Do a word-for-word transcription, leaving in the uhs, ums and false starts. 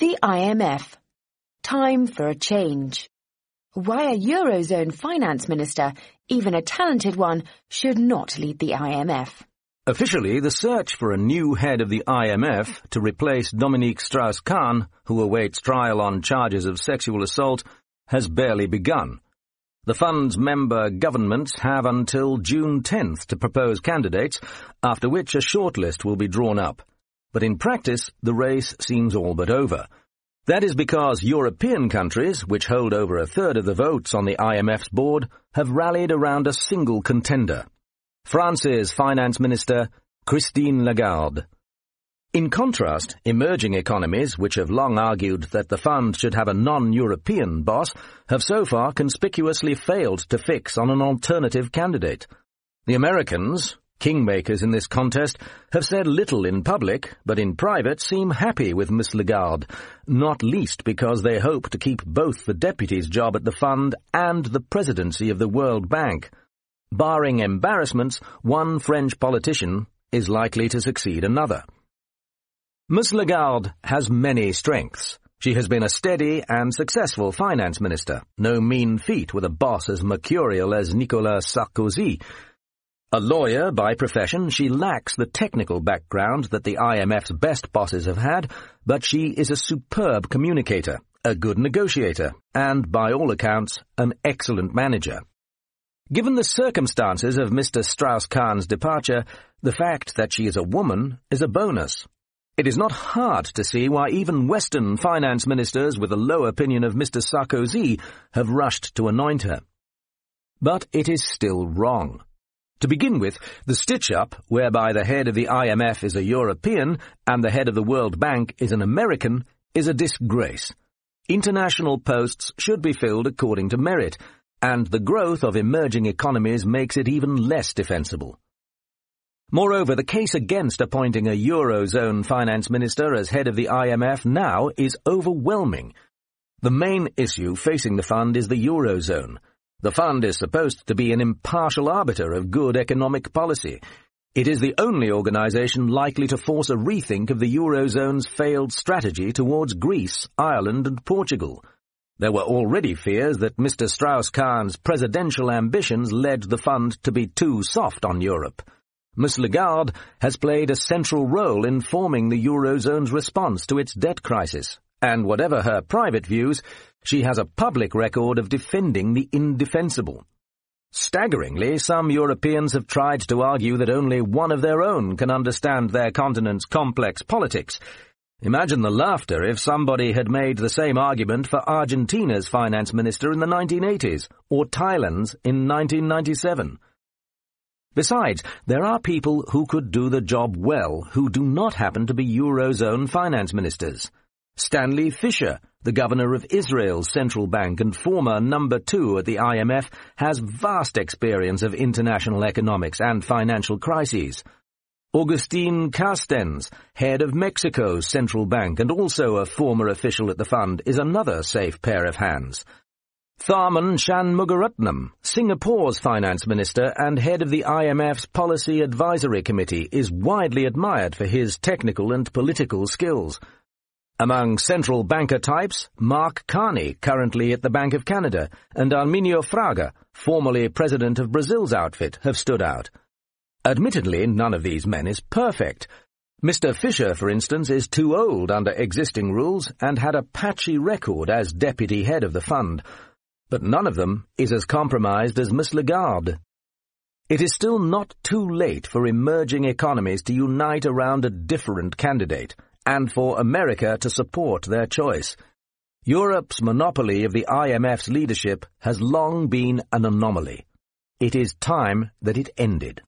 The I M F. Time for a change. Why a Eurozone finance minister, even a talented one, should not lead the I M F. Officially, the search for a new head of the I M F to replace Dominique Strauss-Kahn, who awaits trial on charges of sexual assault, has barely begun. The fund's member governments have until June tenth to propose candidates, after which a shortlist will be drawn up. But in practice, the race seems all but over. That is because European countries, which hold over a third of the votes on the I M F's board, have rallied around a single contender: France's finance minister, Christine Lagarde. In contrast, emerging economies, which have long argued that the fund should have a non-European boss, have so far conspicuously failed to fix on an alternative candidate. The Americans, kingmakers in this contest, have said little in public, but in private seem happy with Miss Lagarde, not least because they hope to keep both the deputy's job at the fund and the presidency of the World Bank. Barring embarrassments, one French politician is likely to succeed another. Miss Lagarde has many strengths. She has been a steady and successful finance minister, no mean feat with a boss as mercurial as Nicolas Sarkozy. A lawyer by profession, she lacks the technical background that the I M F's best bosses have had, but she is a superb communicator, a good negotiator, and, by all accounts, an excellent manager. Given the circumstances of Mister Strauss-Kahn's departure, the fact that she is a woman is a bonus. It is not hard to see why even Western finance ministers with a low opinion of Mister Sarkozy have rushed to anoint her. But it is still wrong. To begin with, the stitch-up, whereby the head of the I M F is a European and the head of the World Bank is an American, is a disgrace. International posts should be filled according to merit, and the growth of emerging economies makes it even less defensible. Moreover, the case against appointing a Eurozone finance minister as head of the I M F now is overwhelming. The main issue facing the fund is the Eurozone. The fund is supposed to be an impartial arbiter of good economic policy. It is the only organization likely to force a rethink of the Eurozone's failed strategy towards Greece, Ireland, and Portugal. There were already fears that Mister Strauss-Kahn's presidential ambitions led the fund to be too soft on Europe. Miss Lagarde has played a central role in forming the Eurozone's response to its debt crisis, and whatever her private views, she has a public record of defending the indefensible. Staggeringly, some Europeans have tried to argue that only one of their own can understand their continent's complex politics. Imagine the laughter if somebody had made the same argument for Argentina's finance minister in the nineteen eighties, or Thailand's in nineteen ninety-seven. Besides, there are people who could do the job well who do not happen to be Eurozone finance ministers. Stanley Fischer, the governor of Israel's central bank and former number two at the I M F, has vast experience of international economics and financial crises. Agustin Carstens, head of Mexico's central bank and also a former official at the fund, is another safe pair of hands. Tharman Shanmugaratnam, Singapore's finance minister and head of the I M F's Policy Advisory Committee, is widely admired for his technical and political skills. Among central banker types, Mark Carney, currently at the Bank of Canada, and Arminio Fraga, formerly president of Brazil's outfit, have stood out. Admittedly, none of these men is perfect. Mister Fischer, for instance, is too old under existing rules and had a patchy record as deputy head of the fund. But none of them is as compromised as Miss Lagarde. It is still not too late for emerging economies to unite around a different candidate, and for America to support their choice. Europe's monopoly of the I M F's leadership has long been an anomaly. It is time that it ended.